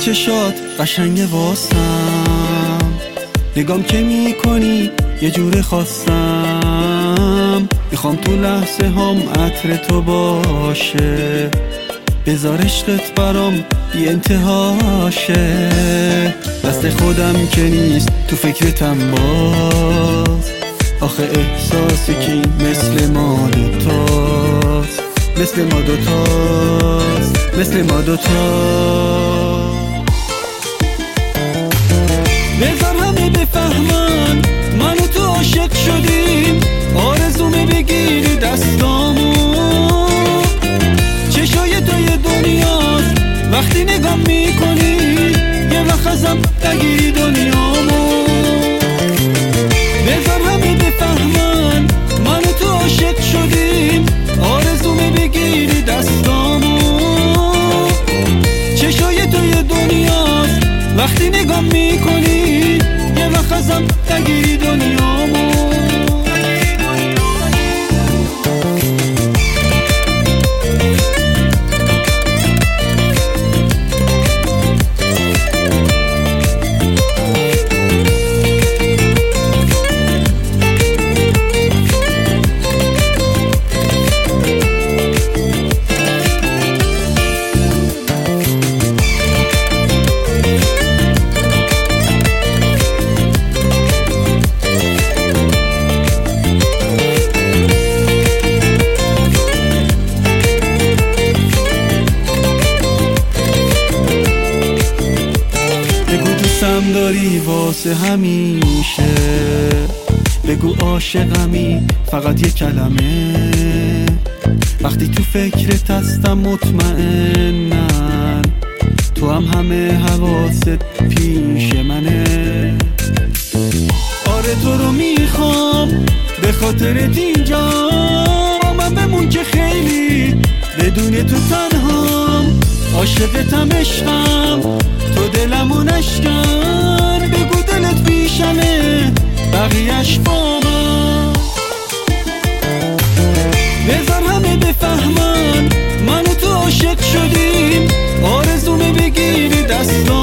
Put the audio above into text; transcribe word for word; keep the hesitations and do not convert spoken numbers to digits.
چشات قشنگ واسم، نگام که میکنی یه جور خواستم. میخوام تو لحظه هم عطر تو باشه، بذار عشقت برام بی انتهاشه. دست خودم که نیست تو فکرتم باز، آخه احساسی که مثل ما دوتاست، مثل ما دوتاست، مثل ما دوتاست. بذار همه بفهمن من و تو عاشق شدیم، آرزومه بگیری دستامو. چشای تو یه دنیاست، وقتی نگام میکنی یه وقت ازم نگیری دنیامو. بذار همه بفهمن من و تو عاشق شدیم، آرزومه بگیری دستامو. چشای تو یه دنیاست، وقتی نگام میکنی یه وقت ازم نگیری دنیامو. دوستم داری واسه همیشه، بگو عاشقمی فقط یه کلمه. وقتی تو فکرت هستم مطمئنم تو هم همه حواست پیش منه. آره تو رو میخوام به خاطرت اینجا، من بمون که خیلی بدون تو تنهام. عاشقتم عشقم تو دلمو نشکن، بگو دلت پیشمه بقیه‌اش با من. بذار همه بفهمن من و تو عاشق شدیم، آرزومه بگیری دستام.